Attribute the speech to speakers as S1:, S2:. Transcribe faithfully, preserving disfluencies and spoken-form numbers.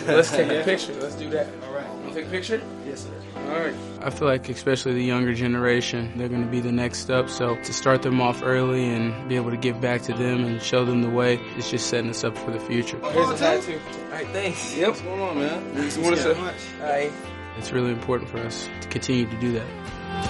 S1: Let's take a picture. Let's do that. All right. You want to take a picture?
S2: Yes, sir.
S1: All right. I feel like especially the younger generation, they're going to be the next up. So to start them off early and be able to give back to them and show them the way, it's just setting us up for the future. Here's a tattoo.
S3: All right, thanks.
S1: Yep.
S2: What's going on, man?
S1: You want to say?
S3: All right.
S1: It's really important for us to continue to do that.